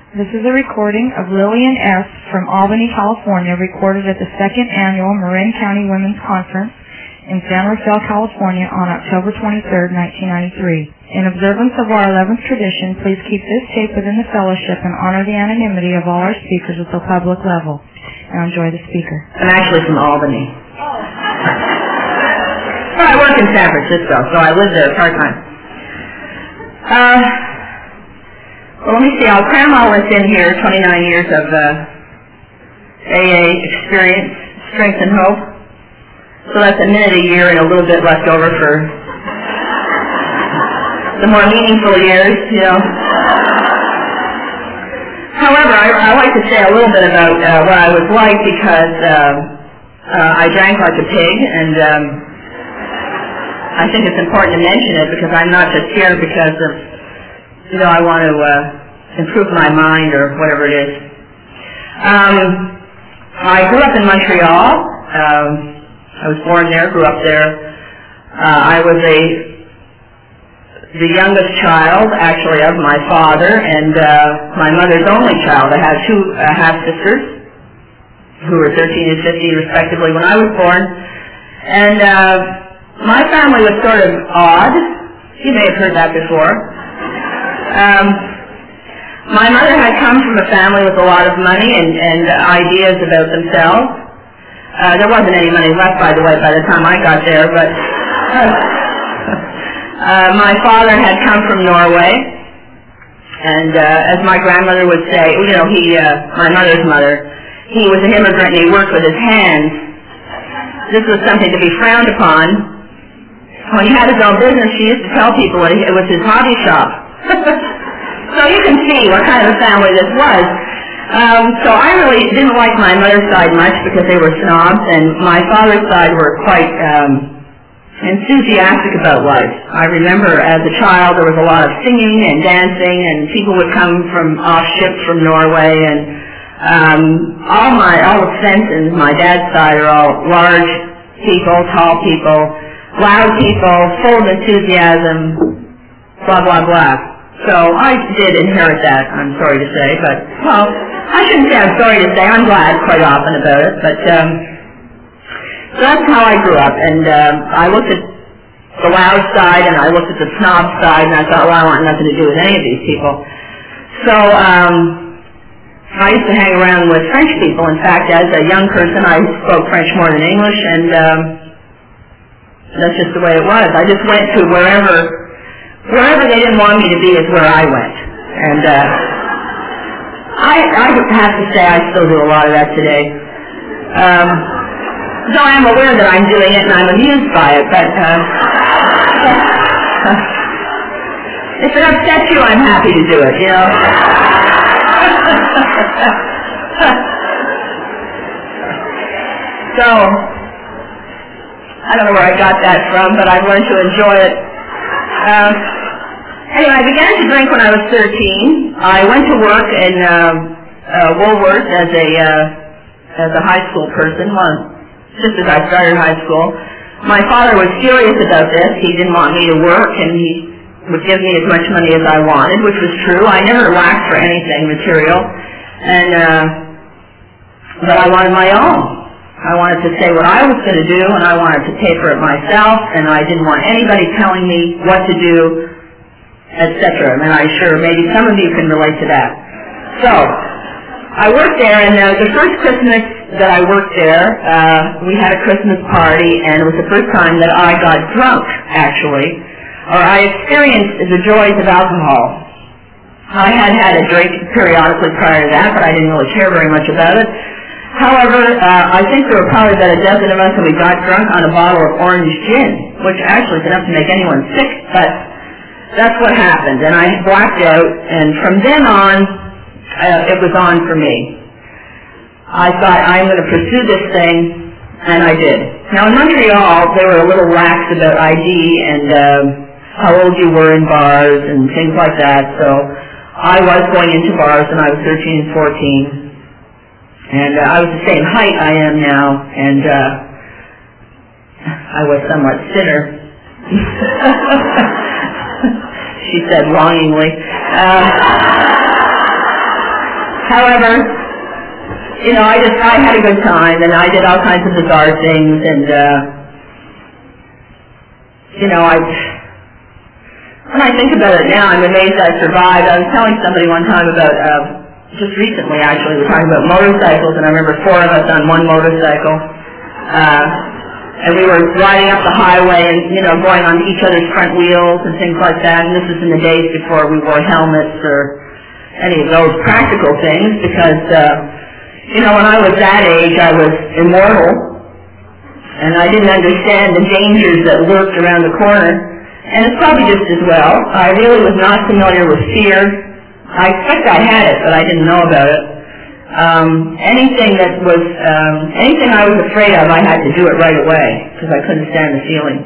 This is a recording of Lillian S. from Albany, California, recorded at the 2nd Annual Marin County Women's Conference in San Rafael, California on October 23, 1993. In observance of our 11th tradition, please keep this tape within the fellowship and honor the anonymity of all our speakers at the public level. And enjoy the speaker. I'm actually from Albany. Well, I work in San Francisco, so I live there part-time. Well, let me see. I'll cram all this in here, 29 years of AA experience, strength and hope. So that's a minute a year and a little bit left over for the more meaningful years, you know. However, I like to say a little bit about what I was like because I drank like a pig, and I think it's important to mention it because I'm not just here because of, you know, I want to improve my mind or whatever it is. I grew up in Montreal. I was born there, grew up there. I was the youngest child, actually, of my father and my mother's only child. I had two half-sisters who were 13 and 15, respectively, when I was born. And my family was sort of odd. You may have heard that before. My mother had come from a family with a lot of money and ideas about themselves. There wasn't any money left, by the way, by the time I got there, but my father had come from Norway, and as my grandmother would say, you know, my mother's mother, he was an immigrant and he worked with his hands. This was something to be frowned upon. When he had his own business, she used to tell people it was his hobby shop. So you can see what kind of a family this was. So I really didn't like my mother's side much because they were snobs, and my father's side were quite enthusiastic about life. I remember as a child there was a lot of singing and dancing, and people would come from off ships from Norway, and all the Svensons, my dad's side, are all large people, tall people, loud people, full of enthusiasm, blah, blah, blah. So I did inherit that, I'm sorry to say, but, well, I shouldn't say I'm sorry to say, I'm glad quite often about it, but so that's how I grew up, and I looked at the loud side, and I looked at the snob side, and I thought, well, I want nothing to do with any of these people. So I used to hang around with French people. In fact, as a young person, I spoke French more than English, and that's just the way it was. I just went to wherever they didn't want me to be is where I went. And I have to say I still do a lot of that today. So I am aware that I'm doing it and I'm amused by it, but if it upsets you, I'm happy to do it, you know. So, I don't know where I got that from, but I've learned to enjoy it. Anyway, I began to drink when I was 13. I went to work in Woolworth as a high school person, just as I started high school. My father was furious about this. He didn't want me to work, and he would give me as much money as I wanted, which was true. I never lacked for anything material, but I wanted my own. I wanted to say what I was going to do, and I wanted to pay for it myself, and I didn't want anybody telling me what to do, etc. And I'm sure maybe some of you can relate to that. So, I worked there, and the first Christmas that I worked there, we had a Christmas party, and it was the first time that I got drunk, actually, or I experienced the joys of alcohol. I had had a drink periodically prior to that, but I didn't really care very much about it. However, I think there were probably about a dozen of us, and we got drunk on a bottle of orange gin, which actually is enough to make anyone sick, but that's what happened. And I blacked out, and from then on, it was on for me. I thought, I'm going to pursue this thing, and I did. Now, in Montreal, they were a little lax about ID and how old you were in bars and things like that, so I was going into bars when I was 13 and 14. And I was the same height I am now, and I was somewhat thinner. She said longingly. However, I had a good time, and I did all kinds of bizarre things, and, when I think about it now, I'm amazed I survived. I was telling somebody one time about, just recently actually, we were talking about motorcycles, and I remember 4 of us on one motorcycle, and we were riding up the highway and, going on each other's front wheels and things like that, and this was in the days before we wore helmets or any of those practical things, because, when I was that age, I was immortal, and I didn't understand the dangers that lurked around the corner. And it's probably just as well. I really was not familiar with fear. I expect I had it, but I didn't know about it. Anything I was afraid of, I had to do it right away, because I couldn't stand the feeling.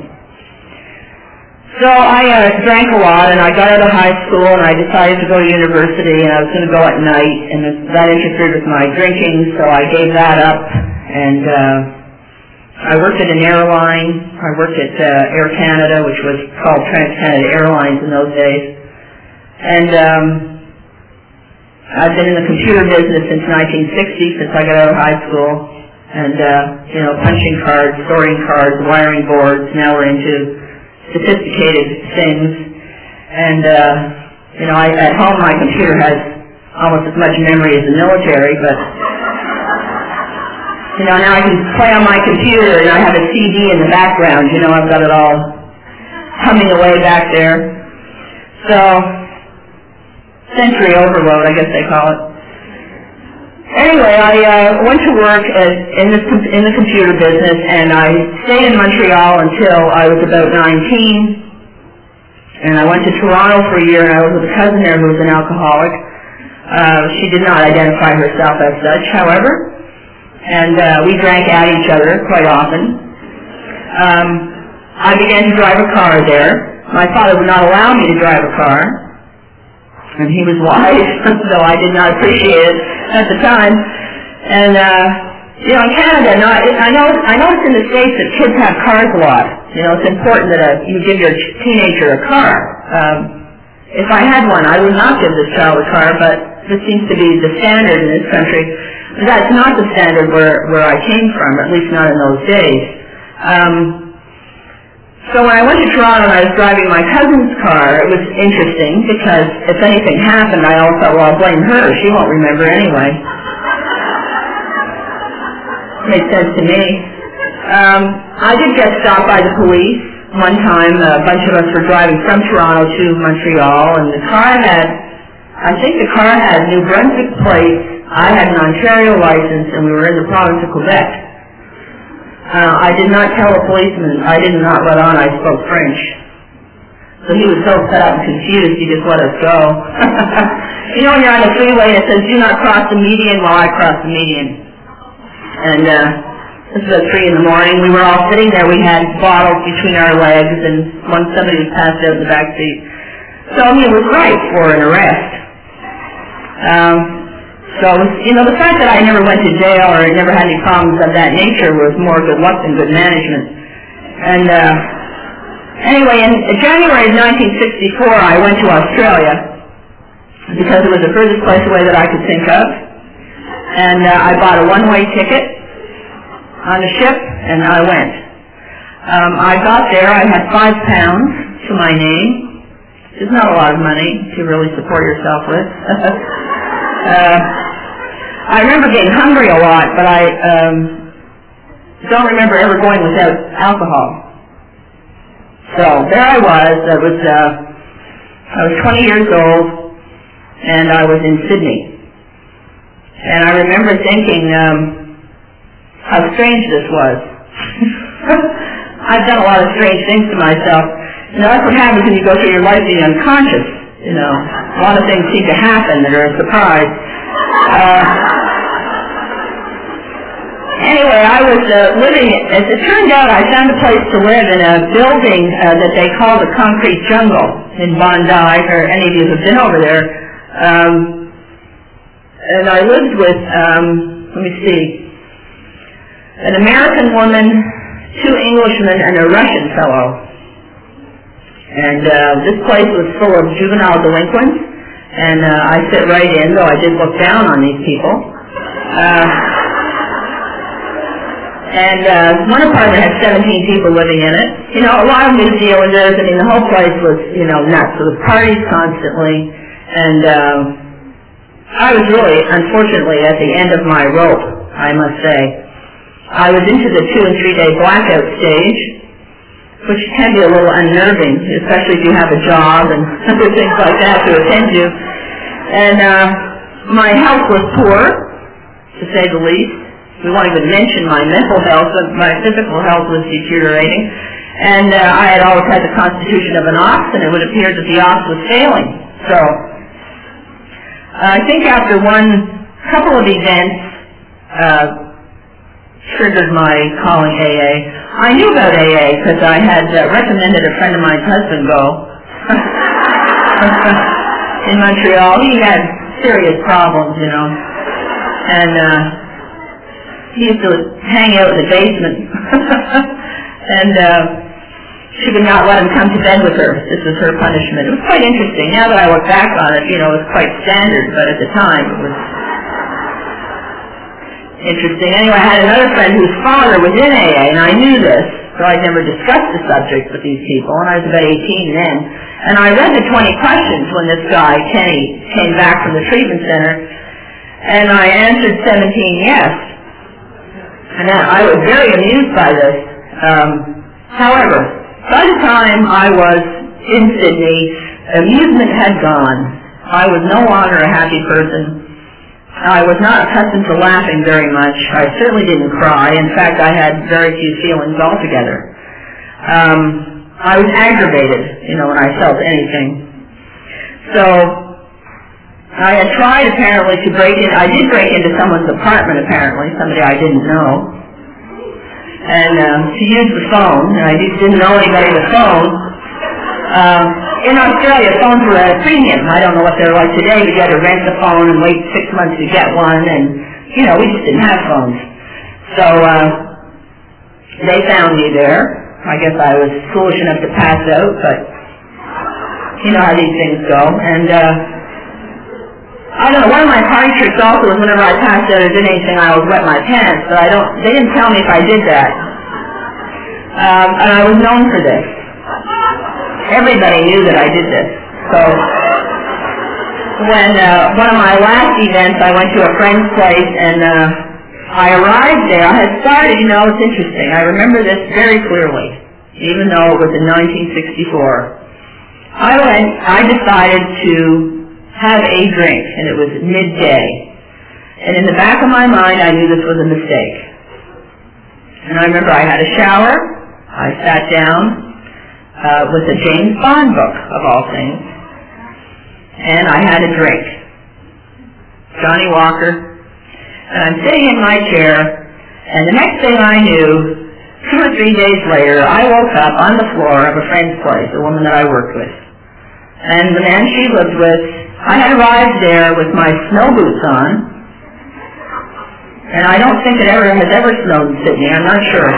So I drank a lot, and I got out of high school, and I decided to go to university, and I was going to go at night, and that interfered with my drinking, so I gave that up, and I worked at an airline. I worked at Air Canada, which was called Trans-Canada Airlines in those days. And I've been in the computer business since 1960, since I got out of high school. And, punching cards, sorting cards, wiring boards. Now we're into sophisticated things. And, at home my computer has almost as much memory as the military, but now I can play on my computer and I have a CD in the background, I've got it all humming away back there. So, sensory overload, I guess they call it. Anyway, I went to work in the computer business, and I stayed in Montreal until I was about 19. And I went to Toronto for a year, and I was with a cousin there who was an alcoholic. She did not identify herself as such, however. And we drank at each other quite often. I began to drive a car there. My father would not allow me to drive a car, and he was wise, though I did not appreciate it at the time. And in Canada, I noticed in the States that kids have cars a lot. It's important that you give your teenager a car. If I had one, I would not give this child a car, but this seems to be the standard in this country. That's not the standard where I came from, at least not in those days. So when I went to Toronto and I was driving my cousin's car, it was interesting because if anything happened, I always thought, well, I'll blame her. She won't remember anyway. Made sense to me. I did get stopped by the police. One time, a bunch of us were driving from Toronto to Montreal, and I think the car had New Brunswick plates. I had an Ontario license, and we were in the province of Quebec. I did not tell the policeman. I did not let on I spoke French. So he was so fed up and confused, he just let us go. When you're on the freeway and it says, do not cross the median, well, I crossed the median. And this was at 3 in the morning. We were all sitting there. We had bottles between our legs, and somebody was passed out in the back seat. So he was right for an arrest. So, the fact that I never went to jail or never had any problems of that nature was more good luck than good management. And anyway, in January of 1964, I went to Australia because it was the furthest place away that I could think of. And I bought a one-way ticket on a ship, and I went. I got there. I had £5 to my name. It's not a lot of money to really support yourself with. I remember getting hungry a lot, but I don't remember ever going without alcohol. So there I was. I was 20 years old, and I was in Sydney. And I remember thinking how strange this was. I've done a lot of strange things to myself. That's what happens when you go through your life being unconscious. A lot of things seem to happen that are a surprise. Anyway, I was living, as it turned out, I found a place to live in a building that they call the Concrete Jungle in Bondi, or any of you who have been over there. And I lived with, let me see, an American woman, 2 Englishmen, and a Russian fellow. And this place was full of juvenile delinquents, And I fit right in, though I did look down on these people. One apartment had 17 people living in it. You know, a lot of New Zealanders. I mean, the whole place was, you know, nuts. There was parties constantly. And I was really, unfortunately, at the end of my rope, I must say. I was into the 2- and 3-day blackout stage, which can be a little unnerving, especially if you have a job and other things like that to attend to. And my health was poor, to say the least. We won't even mention my mental health, but my physical health was deteriorating. And I had always had the constitution of an ox, and it would appear that the ox was failing. So I think after couple of events triggered my calling AA. I knew about AA because I had recommended a friend of mine's husband go in Montreal. He had serious problems, you know, and he used to hang out in the basement, and she would not let him come to bed with her. This was her punishment. It was quite interesting. Now that I look back on it, you know, it was quite standard, but at the time it was interesting. Anyway, I had another friend whose father was in AA, and I knew this, so I'd never discussed the subject with these people, and I was about 18 then. And I read the 20 questions when this guy, Kenny, came back from the treatment center, and I answered 17 yes. And I was very amused by this. However, by the time I was in Sydney, amusement had gone. I was no longer a happy person. I was not accustomed to laughing very much. I certainly didn't cry. In fact, I had very few feelings altogether. I was aggravated, you know, when I felt anything. So I had tried apparently to break in. I did break into someone's apartment apparently, somebody I didn't know, and to use the phone. And I didn't know anybody to phone. In Australia, phones were at a premium. I don't know what they're like today. You got to rent the phone and wait 6 months to get one, and you know, we just didn't have phones. So they found me there. I guess I was foolish enough to pass out, but you know how these things go. And I don't know, one of my party tricks also was whenever I passed out or did anything, I would wet my pants, but they didn't tell me if I did that. And I was known for this. Everybody knew that I did this. So when one of my last events, I went to a friend's place, and I arrived there. I had started, you know, it's interesting. I remember this very clearly, even though it was in 1964. I decided to have a drink, and it was midday. And in the back of my mind, I knew this was a mistake. And I remember I had a shower. I sat down with a James Bond book, of all things, and I had a drink. Johnny Walker. And I'm sitting in my chair, and the next thing I knew, 2 or 3 days later, I woke up on the floor of a friend's place, a woman that I worked with. And the man she lived with, I had arrived there with my snow boots on, and I don't think it has ever snowed in Sydney, I'm not sure.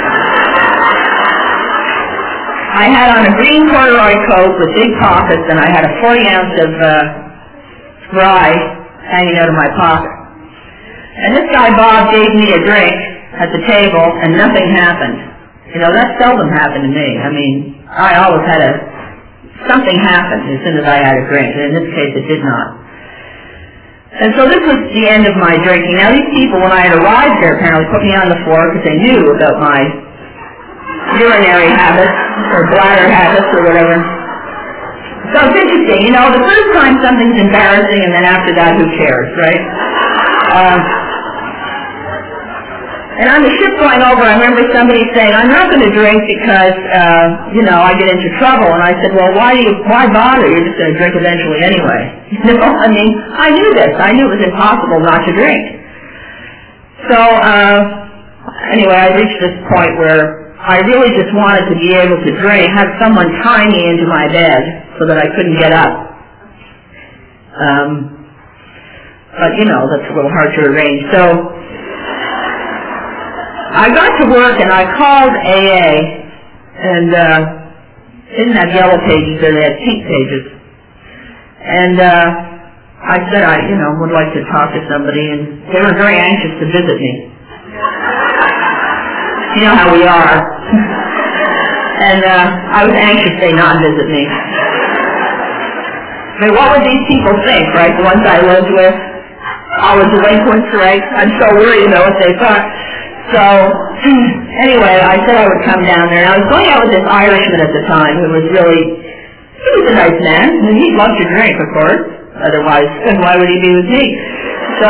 I had on a green corduroy coat with big pockets, and I had a 40-ounce of rye hanging out of my pocket. And this guy, Bob, gave me a drink at the table, and nothing happened. You know, that seldom happened to me. I mean, I always had something happened as soon as I had a drink, and in this case it did not. And so this was the end of my drinking. Now these people, when I had arrived there, apparently put me on the floor because they knew about my urinary habits, or bladder habits, or whatever. So it's interesting, you know, the first time something's embarrassing, and then after that, who cares, right? And on the ship going over, I remember somebody saying, I'm not going to drink because, you know, I get into trouble. And I said, well, why bother? You're just going to drink eventually anyway. You know, I mean, I knew this. I knew it was impossible not to drink. So, anyway, I reached this point where I really just wanted to be able to drink, have someone tie me into my bed so that I couldn't get up. But, you know, that's a little hard to arrange. So I got to work and I called AA, and didn't have yellow pages there, they had pink pages. And I said I, would like to talk to somebody, and they were very anxious to visit me. You know how we are. And I was anxious they not visit me. I mean, what would these people think, right? The ones I lived with, all the delinquents, right? I'm so worried about what they thought. So, anyway, I said I would come down there. And I was going out with this Irishman at the time who was he was a nice man, and he loved to drink, of course. Otherwise, why would he be with me? So,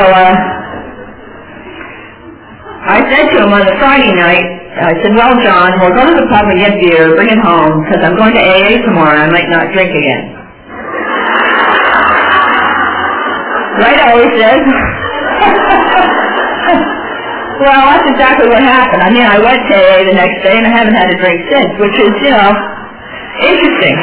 I said to him on the Friday night, I said, well, John, we'll go to the pub and get beer, bring it home, because I'm going to AA tomorrow and I might not drink again. Right, I always said. Well, that's exactly what happened. I mean, I went to AA the next day and I haven't had a drink since, which is, interesting.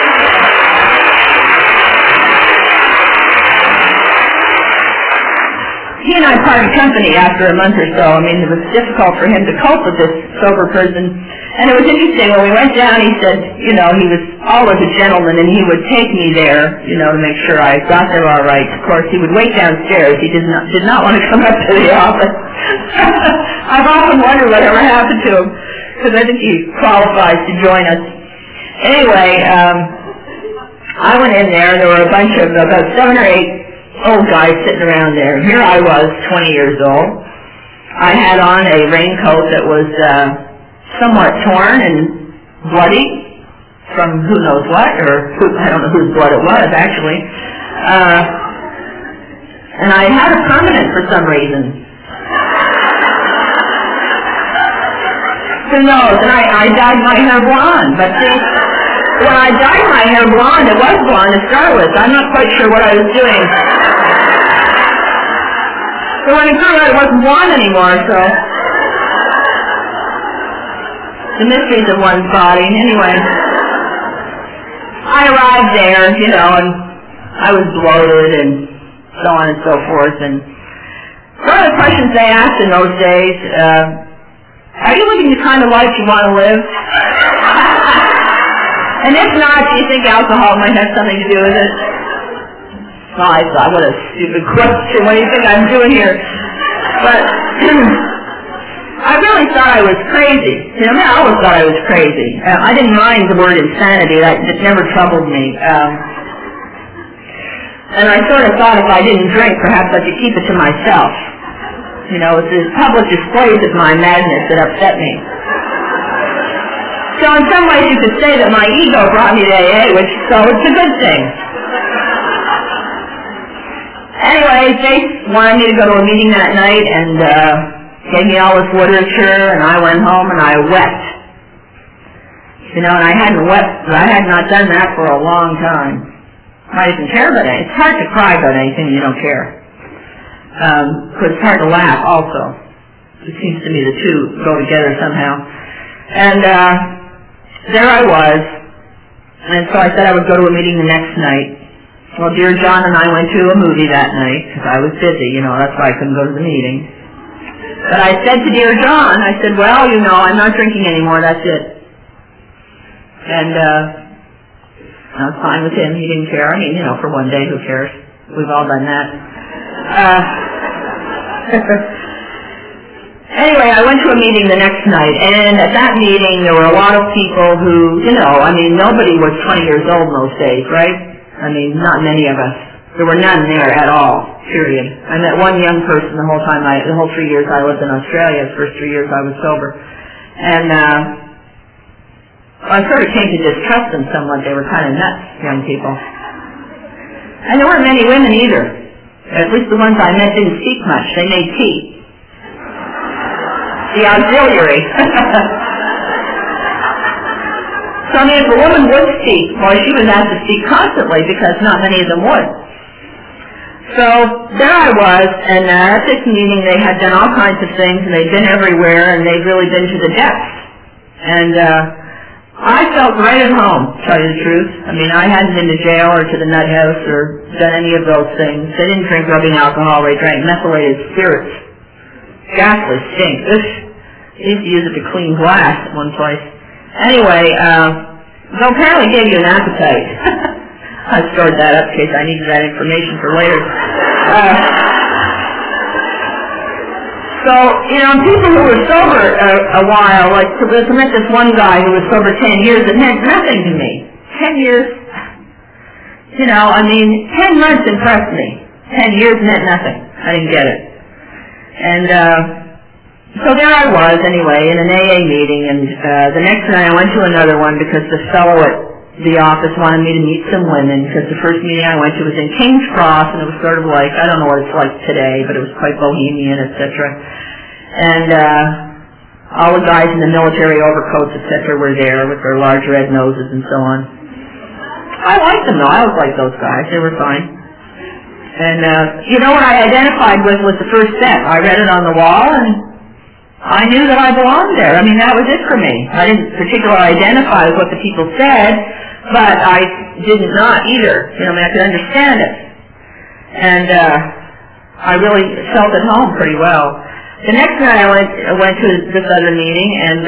He and I parted company after a month or so. I mean, it was difficult for him to cope with this sober person. And it was interesting, when we went down, he said, he was always a gentleman, and he would take me there, to make sure I got there all right. Of course, he would wait downstairs. He did not want to come up to the office. I've often wondered whatever happened to him, because I think he qualifies to join us. Anyway, I went in there, and there were a bunch of, about 7 or 8 old guys sitting around there. Here I was, 20 years old. I had on a raincoat that was somewhat torn and bloody from who knows what, or I don't know whose blood it was, actually. And I had a permanent for some reason. Who knows? And I dyed my hair blonde, but see, when I dyed my hair blonde, it was blonde to start with. I'm not quite sure what I was doing. So when it grew out, it wasn't blonde anymore, so the mysteries of one's body. Anyway, I arrived there, and I was bloated and so on and so forth. And one of the questions they asked in those days, are you living the kind of life you want to live? And if not, do you think alcohol might have something to do with it? Well, I thought, what a stupid question. What do you think I'm doing here? But I really thought I was crazy. I always thought I was crazy. I didn't mind the word insanity. That never troubled me. And I sort of thought if I didn't drink, perhaps I could keep it to myself. It's the public displays of my madness that upset me. So in some ways you could say that my ego brought me to AA, so it's a good thing. Anyway, they wanted me to go to a meeting that night and gave me all this literature, and I went home and I wept. And I hadn't wept, I had not done that for a long time. I didn't care about it. It's hard to cry about anything you don't care. Because it's hard to laugh also. It seems to me the two go together somehow. And there I was, and so I said I would go to a meeting the next night. Well, dear John and I went to a movie that night, because I was busy, that's why I couldn't go to the meeting. But I said to dear John, I said, well, I'm not drinking anymore, that's it. And I was fine with him, he didn't care. I mean, for one day, who cares? We've all done that. Anyway, I went to a meeting the next night, and at that meeting there were a lot of people who, nobody was 20 years old in those days, right? Not many of us. There were none there at all, period. I met one young person the whole 3 years I lived in Australia. The first 3 years I was sober. And I sort of came to distrust them somewhat. They were kind of nuts, young people. And there weren't many women either. At least the ones I met didn't speak much. They made tea. The auxiliary. So, if a woman would speak, she was asked to speak constantly because not many of them would. So, there I was, and at this meeting they had done all kinds of things, and they'd been everywhere, and they'd really been to the depths. And I felt right at home, to tell you the truth. I hadn't been to jail or to the nut house or done any of those things. They didn't drink rubbing alcohol, they drank methylated spirits. Ghastly stink. They used to use it to clean glass at one place. Anyway, they'll apparently give you an appetite. I stored that up in case I needed that information for later. So, people who were sober a while, like, I met this one guy who was sober 10 years, it meant nothing to me. 10 years, 10 months impressed me. 10 years meant nothing. I didn't get it. And, so there I was, anyway, in an AA meeting, and the next night I went to another one because the fellow at the office wanted me to meet some women, because the first meeting I went to was in King's Cross, and it was sort of like, I don't know what it's like today, but it was quite bohemian, etc. And all the guys in the military overcoats, etc. were there with their large red noses and so on. I liked them, though. I always liked those guys. They were fine. And what I identified with was the first step. I read it on the wall, and I knew that I belonged there. That was it for me. I didn't particularly identify with what the people said, but I did not either. I could understand it. And I really felt at home pretty well. The next night I went to this other meeting, and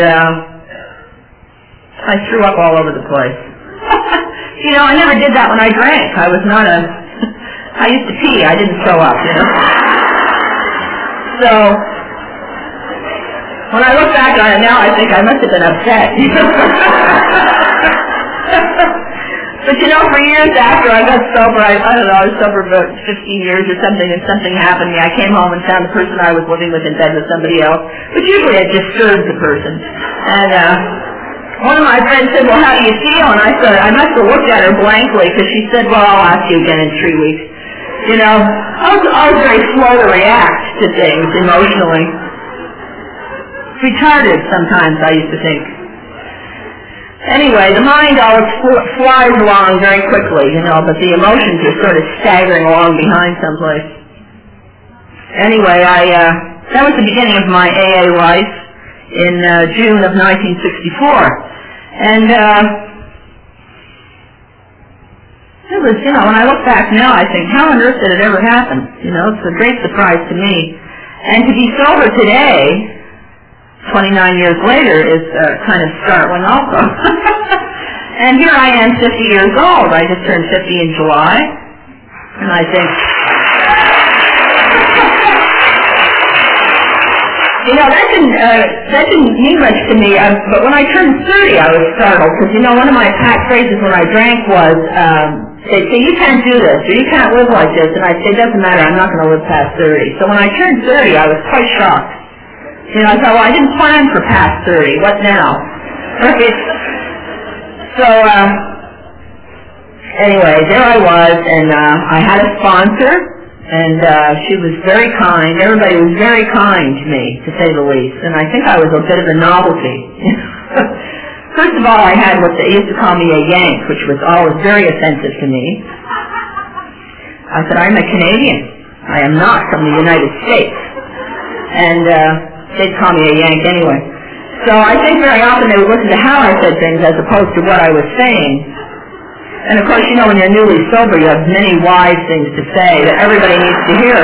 I threw up all over the place. I never did that when I drank. I was not I used to pee. I didn't throw up, So, when I look back on it now, I think I must have been upset. But for years after I got sober, I don't know, I was sober about 15 years or something, and something happened to me. I came home and found the person I was living with in bed with somebody else, which usually it disturbs the person. And one of my friends said, well, how do you feel? And I said, I must have looked at her blankly, because she said, well, I'll ask you again in 3 weeks. I was very slow to react to things emotionally. Retarded sometimes, I used to think. Anyway, the mind always flies along very quickly, but the emotions are sort of staggering along behind someplace. Anyway, that was the beginning of my AA life in June of 1964. And it was, when I look back now, I think, how on earth did it ever happen? It's a great surprise to me. And to be sober today, 29 years later, is kind of startling also. And here I am, 50 years old. I just turned 50 in July. And I think, that didn't mean much to me. But when I turned 30, I was startled. Because, one of my pat phrases when I drank was, they'd say, you can't do this, or you can't live like this. And I'd say, it doesn't matter, I'm not going to live past 30. So when I turned 30, I was quite shocked. I thought, well, I didn't plan for past 30. What now? Right? So, anyway, there I was, and I had a sponsor, and she was very kind. Everybody was very kind to me, to say the least. And I think I was a bit of a novelty. First of all, I had what they used to call me a Yank, which was always very offensive to me. I said, I'm a Canadian. I am not from the United States. And they'd call me a Yank anyway. So I think very often they would listen to how I said things as opposed to what I was saying. And of course, when you're newly sober, you have many wise things to say that everybody needs to hear.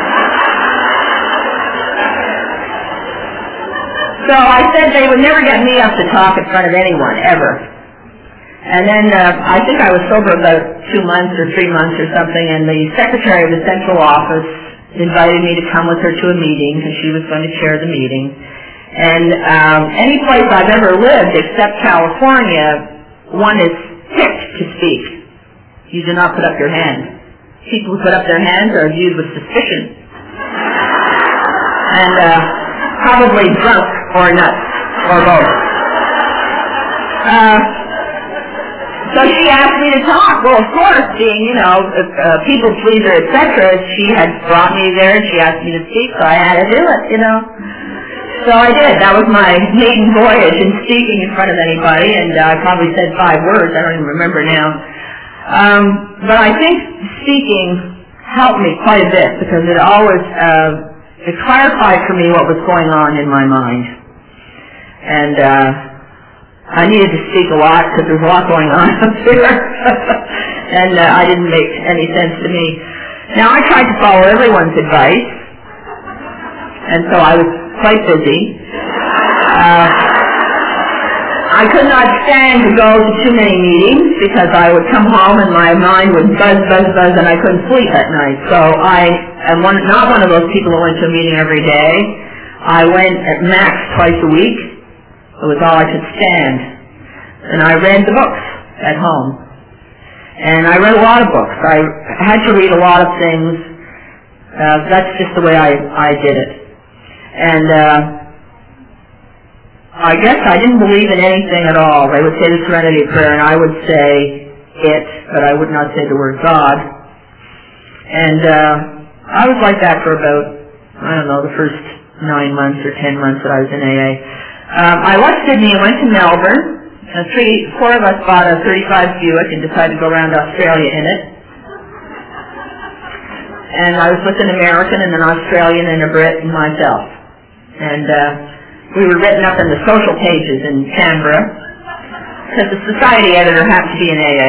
So I said they would never get me up to talk in front of anyone, ever. And then I think I was sober about 2 months or 3 months or something, and the secretary of the central office invited me to come with her to a meeting, because she was going to chair the meeting. And any place I've ever lived except California, one is picked to speak. You do not put up your hand. People who put up their hands are viewed with suspicion. And probably drunk or nuts, or both. So she asked me to talk. Well, of course, being, people pleaser, etc., she had brought me there, and she asked me to speak, so I had to do it, So I did. That was my maiden voyage in speaking in front of anybody, and I probably said 5 words. I don't even remember now. But I think speaking helped me quite a bit, because it always, it clarified for me what was going on in my mind. And, I needed to speak a lot because there's a lot going on up there, and I didn't make any sense to me. Now, I tried to follow everyone's advice, and so I was quite busy. I could not stand to go to too many meetings because I would come home and my mind would buzz, and I couldn't sleep at night. So I am not one of those people who went to a meeting every day. I went at max twice a week. It was all I could stand. And I read the books at home. And I read a lot of books. I had to read a lot of things. That's just the way I did it. And I guess I didn't believe in anything at all. They would say the Serenity Prayer, and I would say it, but I would not say the word God. And I was like that for about, I don't know, the first 9 months or 10 months that I was in AA. I left Sydney and went to Melbourne. Four of us bought a 35 Buick and decided to go around Australia in it. And I was with an American and an Australian and a Brit and myself. And we were written up in the social pages in Canberra because the society editor happened to be in AA.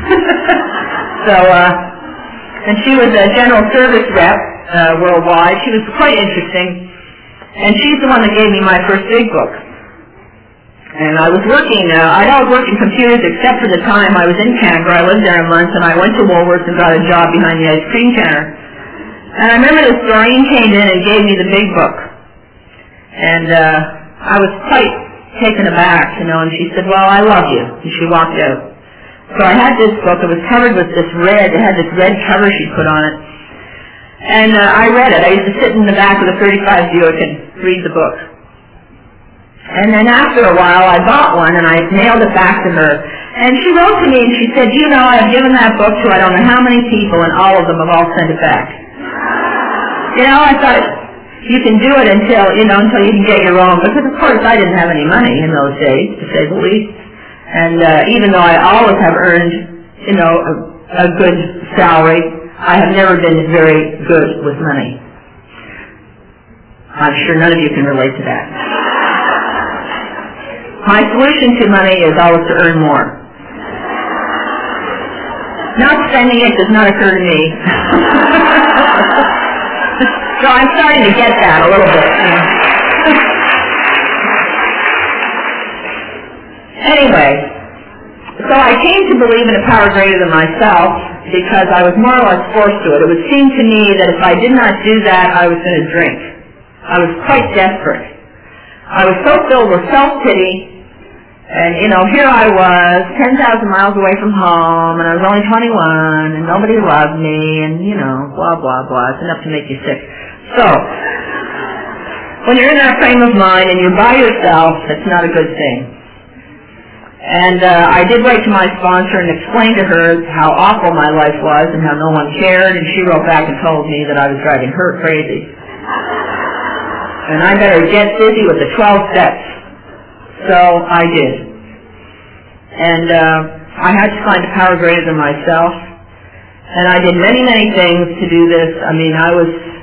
And she was a general service rep worldwide. She was quite interesting. And she's the one that gave me my first big book. And I was working, I'd always worked in computers except for the time I was in Canberra. I lived there a month, and I went to Woolworths and got a job behind the ice cream counter. And I remember this Doreen came in and gave me the big book. And I was quite taken aback, and she said, well, I love you. And she walked out. So I had this book. It was covered with this red. It had this red cover she put on it. And I read it. I used to sit in the back of the 35 Buick and read the book. And then after a while, I bought one, and I mailed it back to her. And she wrote to me, and she said, I've given that book to I don't know how many people, and all of them have all sent it back. I thought, you can do it until you can get your own, because of course I didn't have any money in those days, to say the least. And even though I always have earned, a good salary, I have never been very good with money. I'm sure none of you can relate to that. My solution to money is always to earn more. Not spending it does not occur to me. So I'm starting to get that a little bit. Anyway, so I came to believe in a power greater than myself because I was more or less forced to it. It would seem to me that if I did not do that, I was going to drink. I was quite desperate. I was so filled with self-pity, and, here I was, 10,000 miles away from home, and I was only 21, and nobody loved me, and, blah, blah, blah. It's enough to make you sick. So, when you're in that frame of mind and you're by yourself, it's not a good thing. And I did write to my sponsor and explain to her how awful my life was and how no one cared, and she wrote back and told me that I was driving her crazy. And I better get busy with the 12 steps. So I did. And I had to find a power greater than myself. And I did many, many things to do this. I mean, I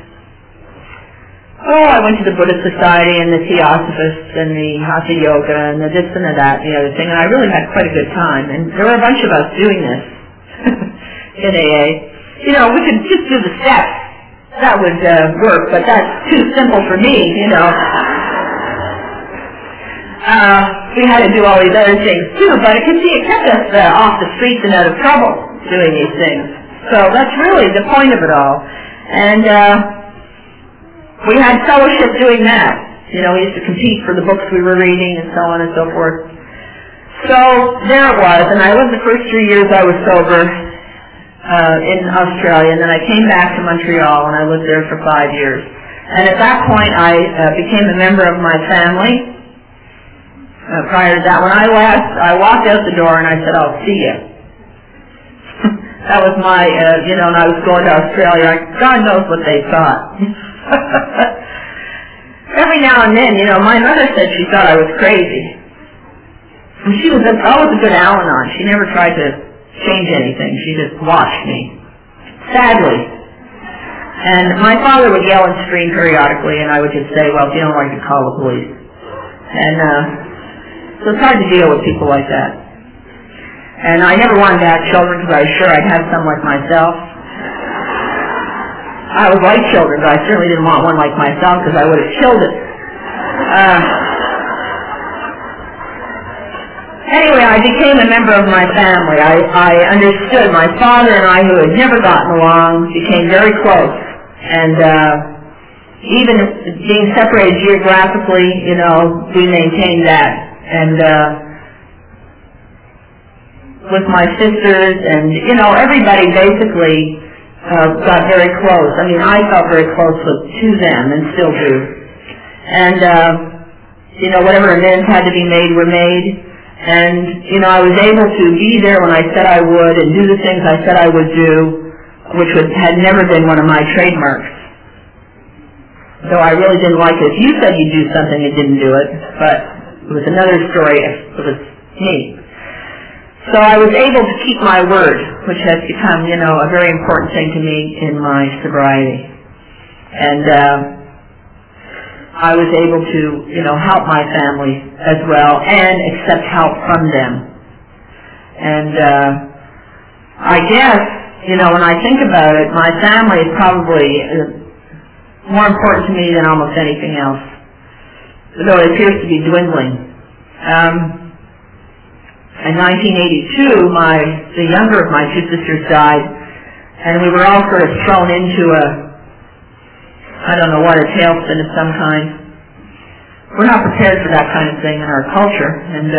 went to the Buddhist Society and the Theosophists and the Hatha Yoga and the this and the that and the other thing. And I really had quite a good time. And there were a bunch of us doing this in AA. We could just do the steps. That would work, but that's too simple for me, We had to do all these other things too, but it kept us off the streets and out of trouble doing these things. So that's really the point of it all. And we had fellowship doing that. We used to compete for the books we were reading and so on and so forth. So there it was, and I lived the first 3 years I was sober in Australia, and then I came back to Montreal, and I lived there for 5 years. And at that point, I became a member of my family. Prior to that, when I left, I walked out the door and I said, I'll see you. That was my, and I was going to Australia. God knows what they thought. Every now and then, my mother said she thought I was crazy. And she was always a good Al-Anon. She never tried to change anything. She just watched me. Sadly. And my father would yell and scream periodically, and I would just say, well, if you don't like it, call the police. And so it's hard to deal with people like that. And I never wanted to have children because I was sure I'd have some like myself. I would like children, but I certainly didn't want one like myself because I would have killed it. Anyway, I became a member of my family. I understood. My father and I, who had never gotten along, became very close. And even being separated geographically, we maintained that. And with my sisters and, everybody basically got very close. I mean, I felt very close to them and still do. And, whatever amends had to be made were made. And, I was able to be there when I said I would and do the things I said I would do, which had never been one of my trademarks. Though I really didn't like it. If you said you'd do something and didn't do it, but it was another story if it was me. So I was able to keep my word, which has become, a very important thing to me in my sobriety. And I was able to, help my family as well and accept help from them. And I guess, when I think about it, my family is probably more important to me than almost anything else, though it appears to be dwindling. In 1982, the younger of my two sisters died, and we were all sort of thrown into a tailspin of some kind. We're not prepared for that kind of thing in our culture, and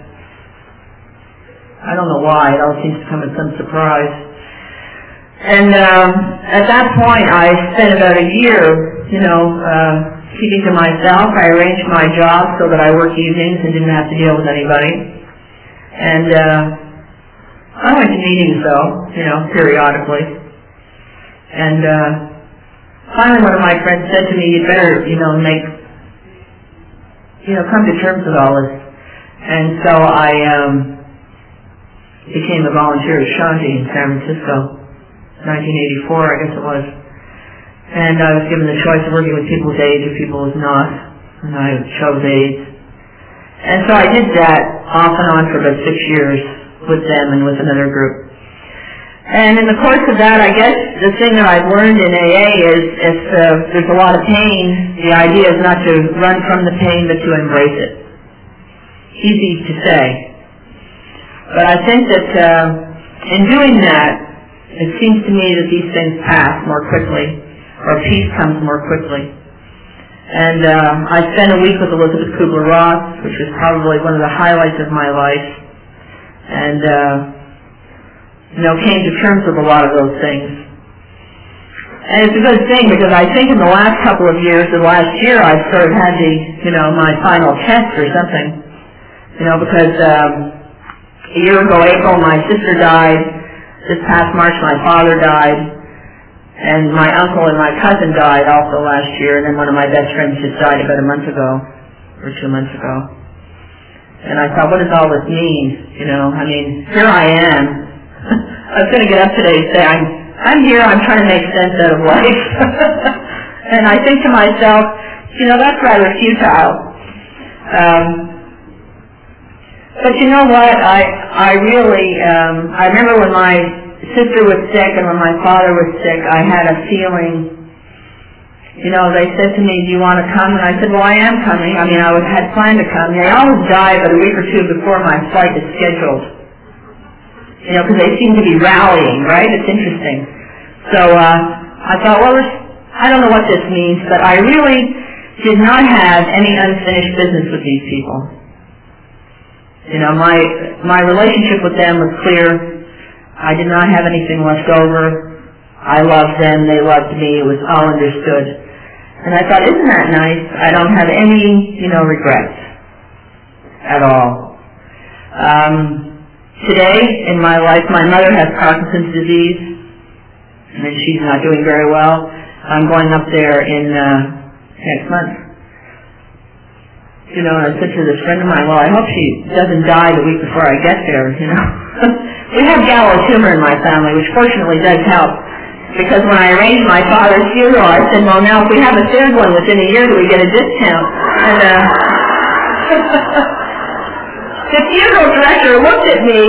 I don't know why. It all seems to come as some surprise. And at that point, I spent about a year, keeping to myself. I arranged my job so that I worked evenings and didn't have to deal with anybody. And I went to meetings, though, periodically. And finally, one of my friends said to me, "You better, come to terms with all this." And so I became a volunteer at Shanti in San Francisco, 1984, I guess it was. And I was given the choice of working with people with AIDS or people with not, and I chose AIDS. And so I did that off and on for about 6 years with them and with another group. And in the course of that, I guess the thing that I've learned in AA is if there's a lot of pain, the idea is not to run from the pain, but to embrace it. Easy to say. But I think that in doing that, it seems to me that these things pass more quickly, or peace comes more quickly. And I spent a week with Elizabeth Kubler-Ross, which was probably one of the highlights of my life. And came to terms with a lot of those things. And it's a good thing because I think in the last couple of years, the last year, I've sort of had my final test or something. Because a year ago, April, my sister died. This past March, my father died. And my uncle and my cousin died also last year. And then one of my best friends just died about a month ago, or 2 months ago. And I thought, what does all this mean? Here I am. I was going to get up today and say, I'm here, I'm trying to make sense out of life. And I think to myself, that's rather futile. But you know what, I really, I remember when my sister was sick and when my father was sick, I had a feeling, they said to me, do you want to come? And I said, well, I am coming. I had planned to come. They always die about a week or two before my flight is scheduled. Because they seem to be rallying, right? It's interesting. So I thought, well, I don't know what this means, but I really did not have any unfinished business with these people. My relationship with them was clear. I did not have anything left over. I loved them. They loved me. It was all understood. And I thought, isn't that nice? I don't have any, regrets at all. Today, in my life, my mother has Parkinson's disease, and she's not doing very well. I'm going up there in next month. And I said to this friend of mine, well, I hope she doesn't die the week before I get there, We have gallows humor in my family, which fortunately does help. Because when I arranged my father's funeral, I said, well, now if we have a third one within a year, do we get a discount? And the funeral director looked at me,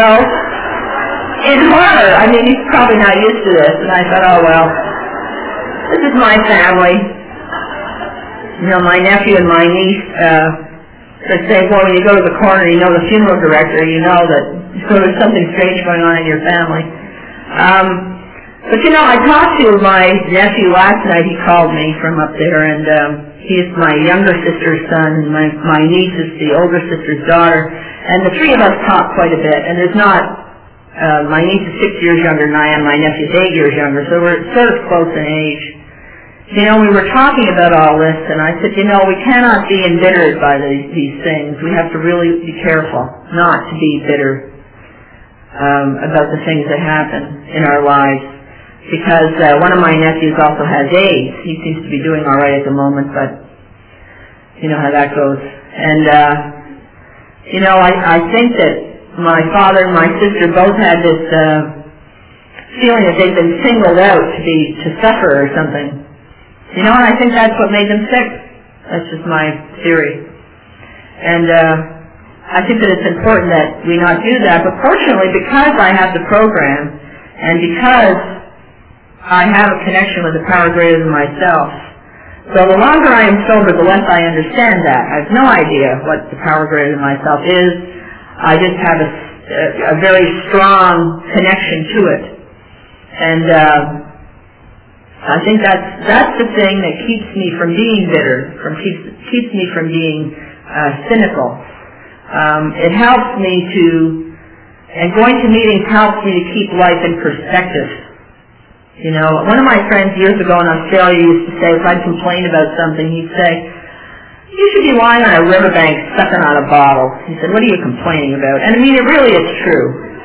in horror. He's probably not used to this. And I thought, oh, well, this is my family. My nephew and my niece I'd say, well, when you go to the corner, you know the funeral director, you know that there's something strange going on in your family. But you know, I talked to my nephew last night. He called me from up there, and he's my younger sister's son, and my niece is the older sister's daughter. And the three of us talk quite a bit, and there's not, my niece is 6 years younger than I am, my nephew's 8 years younger, so we're sort of close in age. You know, we were talking about all this, and I said, you know, we cannot be embittered by these things. We have to really be careful not to be bitter about the things that happen in our lives. Because one of my nephews also has AIDS. He seems to be doing all right at the moment, but you know how that goes. And, you know, I think that my father and my sister both had this feeling that they've been singled out to suffer or something. You know, and I think that's what made them sick. That's just my theory. And I think that it's important that we not do that. But fortunately, because I have the program, and because I have a connection with the power greater than myself, so the longer I am sober, the less I understand that. I have no idea what the power greater than myself is. I just have a very strong connection to it. And I think that's the thing that keeps me from being bitter, keeps me from being cynical. It helps me and going to meetings helps me to keep life in perspective. You know, one of my friends years ago in Australia used to say, if I'd complain about something, he'd say, you should be lying on a riverbank sucking on a bottle. He said, what are you complaining about? And I mean, it really is true.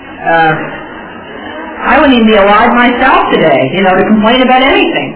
I wouldn't even be alive myself today, you know, to complain about anything.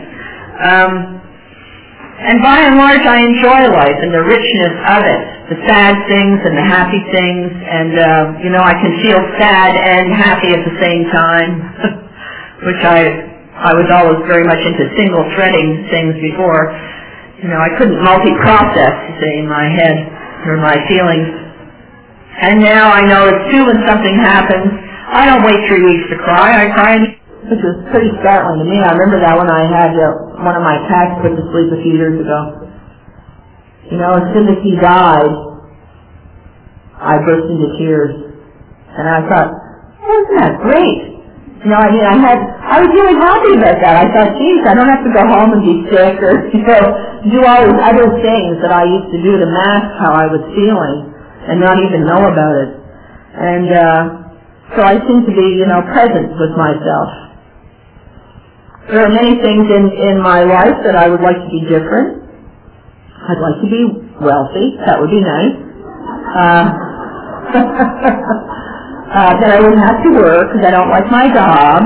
And by and large, I enjoy life and the richness of it, the sad things and the happy things, and, you know, I can feel sad and happy at the same time, which I was always very much into single-threading things before. You know, I couldn't multi-process, you see, in my head, or my feelings. And now I know it's too when something happens. I don't wait 3 weeks to cry. I cry, which was pretty startling to me. I remember that when I had one of my cats put to sleep a few years ago. You know, as soon as he died, I burst into tears. And I thought, isn't that great? You know, I mean, I was really happy about that. I thought, geez, I don't have to go home and be sick or, you know, do all these other things that I used to do to mask how I was feeling and not even know about it. And, so I seem to be, you know, present with myself. There are many things in my life that I would like to be different. I'd like to be wealthy. That would be nice. That I wouldn't have to work because I don't like my job.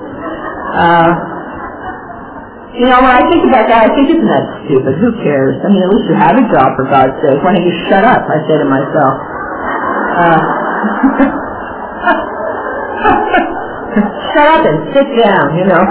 You know, when I think about that, I think, isn't that stupid? Who cares? I mean, at least you have a job, for God's sake. Why don't you shut up, I say to myself. Shut up and sit down, you know.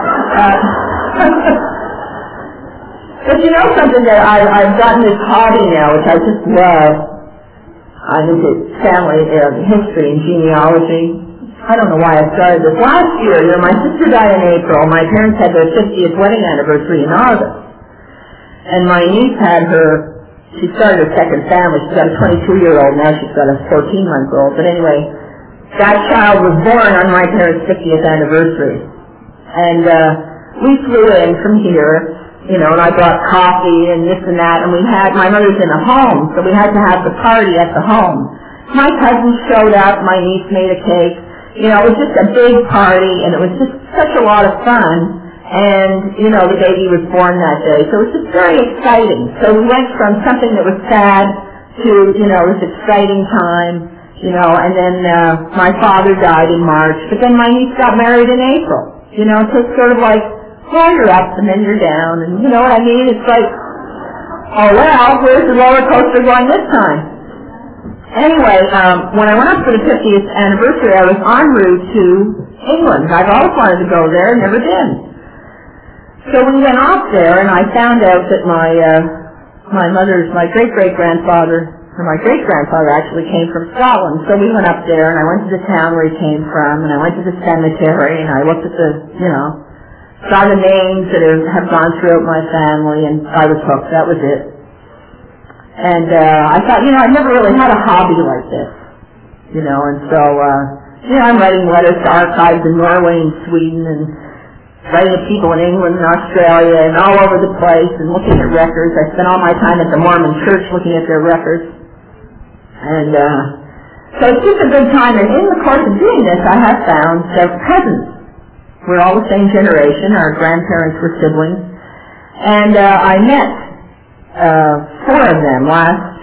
But you know something that I've gotten this hobby now, which I just love. I'm into family history and genealogy. I don't know why I started this. Last year, you know, my sister died in April. My parents had their 50th wedding anniversary in August. And my niece she started her second family. She's got a 22-year-old, now she's got a 14-month-old. But anyway, that child was born on my parents' 50th anniversary. And we flew in from here, you know, and I brought coffee and this and that, and my mother's in a home, so we had to have the party at the home. My cousins showed up, my niece made a cake. You know, it was just a big party, and it was just such a lot of fun. And, you know, the baby was born that day, so it was just very exciting. So we went from something that was sad to, you know, this exciting time. You know, and then my father died in March, but then my niece got married in April. You know, so it's sort of like, well, you're up and then you're down, and you know what I mean? It's like, oh well, where's the roller coaster going this time? Anyway, when I went up for the 50th anniversary, I was en route to England. I've always wanted to go there, never did. So we went off there, and I found out that my great-great-grandfather, or my great-grandfather actually came from Scotland. So we went up there, and I went to the town where he came from, and I went to the cemetery, and I looked at saw the names that have gone throughout my family, and I was hooked. That was it. And I thought, I'd never really had a hobby like this, and so, I'm writing letters to archives in Norway and Sweden and writing to people in England and Australia and all over the place and looking at records. I spent all my time at the Mormon church looking at their records. And so it's just a good time. And in the course of doing this, I have found several cousins. We're all the same generation. Our grandparents were siblings. And I met 4 of them last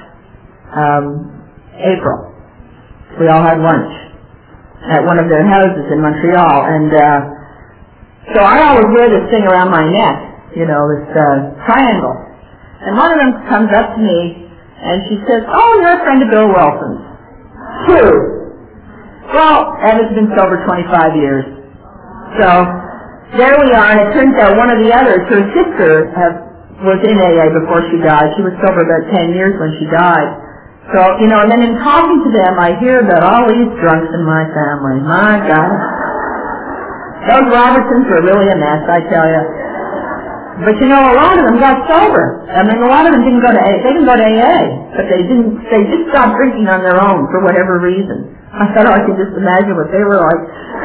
April. We all had lunch at one of their houses in Montreal, and so I always wear this thing around my neck, this triangle. And one of them comes up to me, and she says, "Oh, you're a friend of Bill Wilson's." True. Well, Eva's been sober 25 years. So there we are, and it turns out one of the others, her sister, was in AA before she died. She was sober about 10 years when she died. So, and then in talking to them, I hear about all these drunks in my family. My God. Those Robertsons were really a mess, I tell you. But a lot of them got sober. I mean, a lot of them didn't go to AA. They didn't go to AA, but they just stopped drinking on their own for whatever reason. I thought, I can just imagine what they were like.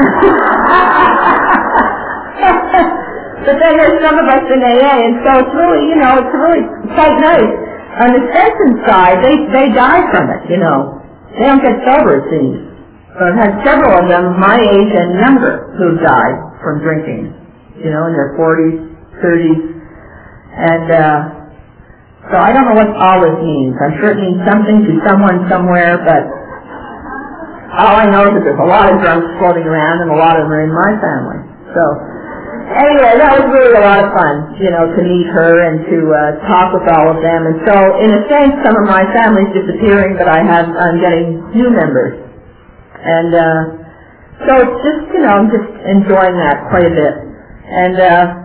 But then there's some of us in AA, and so it's really, it's really quite nice. On the Stetson side, they die from it, They don't get sober, it seems. But I've had several of them my age and younger who died from drinking, in their 40s, 30s. And so I don't know what all this means. I'm sure it means something to someone somewhere, but all I know is that there's a lot of drunks floating around, and a lot of them are in my family. So anyway, that was really a lot of fun, to meet her and to talk with all of them. And so, in a sense, some of my family's disappearing, but I'm getting new members. And so it's just, I'm just enjoying that quite a bit. And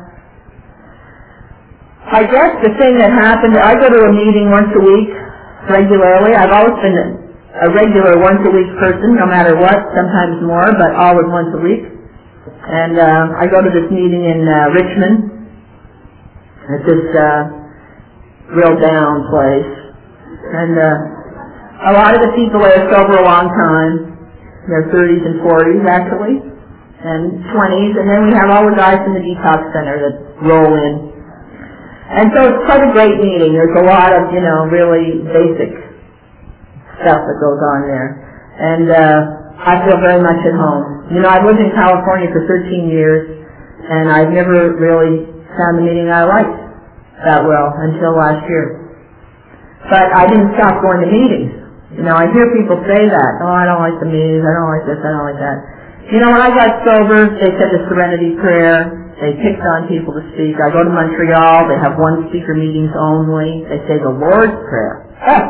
I guess the thing that happened, I go to a meeting once a week regularly. I've always been a regular once-a-week person, no matter what, sometimes more, but always once a week. And I go to this meeting in Richmond at this real down place. And a lot of the people are sober a long time. They're 30s and 40s, actually, and 20s. And then we have all the guys in the detox center that roll in. And so it's quite a great meeting. There's a lot of, really basic stuff that goes on there. And I feel very much at home. I've lived in California for 13 years, and I've never really found the meeting I liked that well until last year. But I didn't stop going to meetings. I hear people say that, "Oh, I don't like the meetings, I don't like this, I don't like that." When I got sober, they said the Serenity Prayer. They picked on people to speak. I go to Montreal, they have one-speaker meetings only. They say the Lord's Prayer.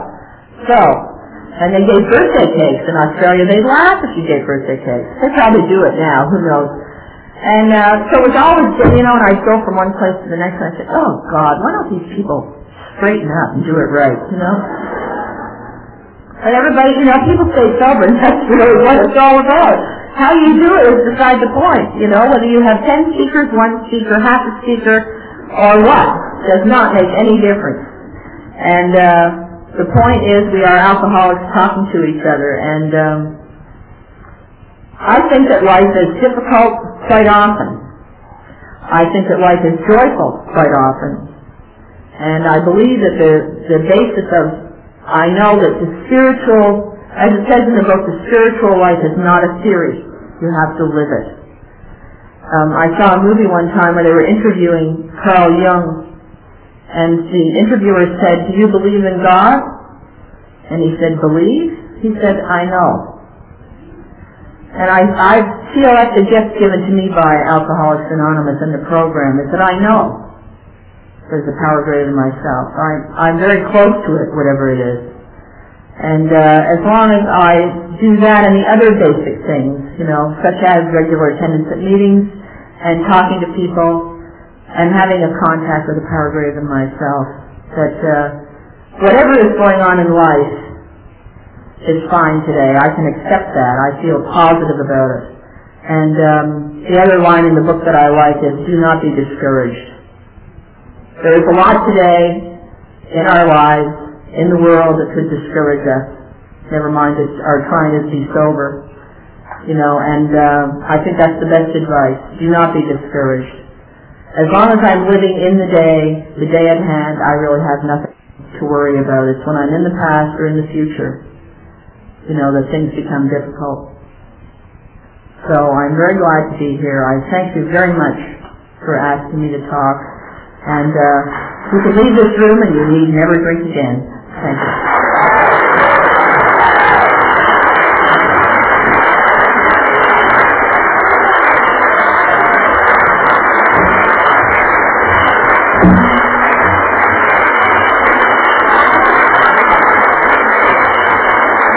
And they gave birthday cakes in Australia. They'd laugh if you gave birthday cakes. They probably do it now, who knows. And so it was always, and I'd go from one place to the next, and I'd say, "Oh, God, why don't these people straighten up and do it right, And everybody, people stay sober, and that's really what it's all about. How you do it is beside the point, whether you have 10 speakers, 1 speaker, half a speaker, or what, does not make any difference. And the point is we are alcoholics talking to each other, and I think that life is difficult quite often. I think that life is joyful quite often. And I believe that the basis of, I know that the spiritual, as it says in the book, the spiritual life is not a theory. You have to live it. I saw a movie one time where they were interviewing Carl Jung, and the interviewer said, "Do you believe in God?" And he said, "Believe?" He said, "I know." And I feel like the gift given to me by Alcoholics Anonymous in the program is that I know there's a power greater than myself. I'm very close to it, whatever it is. And as long as I do that and the other basic things, such as regular attendance at meetings and talking to people and having a contact with a power greater than myself, that whatever is going on in life is fine today. I can accept that. I feel positive about it. And the other line in the book that I like is, "Do not be discouraged." There is a lot today in our lives in the world that could discourage us. Never mind our trying to be sober. And I think that's the best advice. Do not be discouraged. As long as I'm living in the day at hand, I really have nothing to worry about. It's when I'm in the past or in the future, that things become difficult. So I'm very glad to be here. I thank you very much for asking me to talk. And you can leave this room and you need never drink again. Thank you.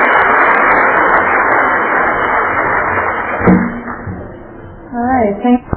All right, thanks.